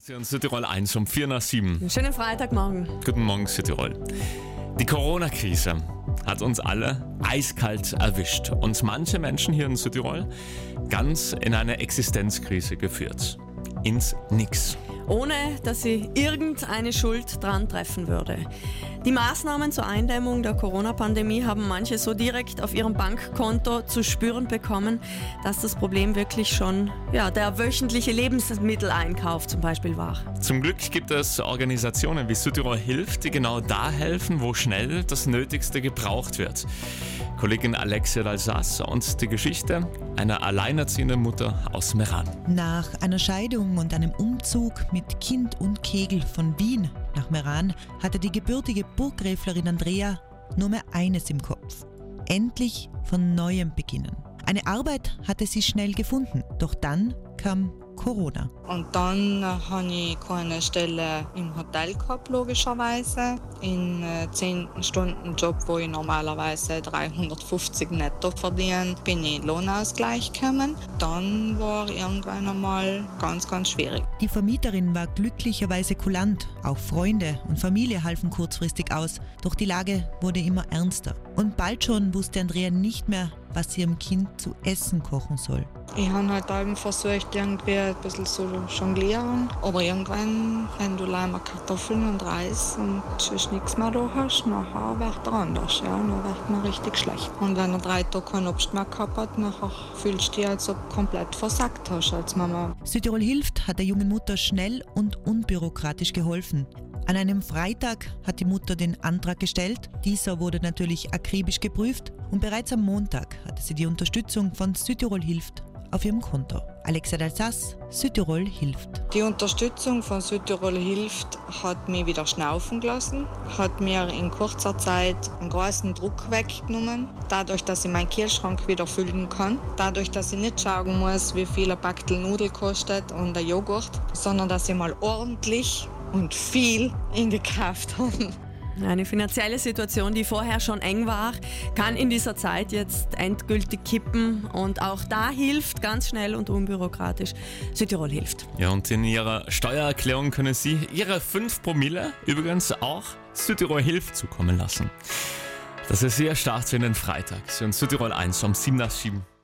In Südtirol 1 um 4:07. Einen schönen Freitagmorgen. Guten Morgen, Südtirol. Die Corona-Krise hat uns alle eiskalt erwischt und manche Menschen hier in Südtirol ganz in eine Existenzkrise geführt. Ins Nix. Ohne, dass sie irgendeine Schuld dran treffen würde. Die Maßnahmen zur Eindämmung der Corona-Pandemie haben manche so direkt auf ihrem Bankkonto zu spüren bekommen, dass das Problem wirklich schon der wöchentliche Lebensmitteleinkauf zum Beispiel war. Zum Glück gibt es Organisationen wie Südtirol hilft, die genau da helfen, wo schnell das Nötigste gebraucht wird. Kollegin Alexia d'Alsace und die Geschichte einer alleinerziehenden Mutter aus Meran. Nach einer Scheidung und einem Umzug mit Kind und Kegel von Wien nach Meran hatte die gebürtige Burggräflerin Andrea nur mehr eines im Kopf: endlich von Neuem beginnen. Eine Arbeit hatte sie schnell gefunden, doch dann kam Corona. Und dann habe ich keine Stelle im Hotel gehabt, logischerweise. In 10-Stunden-Job, wo ich normalerweise 350 netto verdiene, bin ich in Lohnausgleich gekommen. Dann war irgendwann einmal ganz, ganz schwierig. Die Vermieterin war glücklicherweise kulant. Auch Freunde und Familie halfen kurzfristig aus. Doch die Lage wurde immer ernster. Und bald schon wusste Andrea nicht mehr, was sie ihrem Kind zu essen kochen soll. Ich habe halt eben versucht, irgendwie ein bisschen zu jonglieren. Aber irgendwann, wenn du leider Kartoffeln und Reis und sonst nichts mehr da hast, nachher wird er anders. Ja, dann wird man richtig schlecht. Und wenn er 3 Tage kein Obst mehr gehabt hat, nachher fühlst du dich, als ob du komplett versagt hast als Mama. Südtirol hilft hat der jungen Mutter schnell und unbürokratisch geholfen. An einem Freitag hat die Mutter den Antrag gestellt. Dieser wurde natürlich akribisch geprüft und bereits am Montag hatte sie die Unterstützung von Südtirol hilft auf ihrem Konto. Alexia d'Alsace, Südtirol hilft. Die Unterstützung von Südtirol hilft hat mich wieder schnaufen gelassen, hat mir in kurzer Zeit einen großen Druck weggenommen, dadurch, dass ich meinen Kühlschrank wieder füllen kann, dadurch, dass ich nicht schauen muss, wie viel ein Packtel Nudel kostet und ein Joghurt, sondern dass ich mal ordentlich und viel eingekauft habe. Eine finanzielle Situation, die vorher schon eng war, kann in dieser Zeit jetzt endgültig kippen. Und auch da hilft ganz schnell und unbürokratisch Südtirol hilft. Ja, und in Ihrer Steuererklärung können Sie Ihre 5 Promille übrigens auch Südtirol hilft zukommen lassen. Das ist Ihr Start für den Freitag. Sie hören Südtirol 1 um 7:07.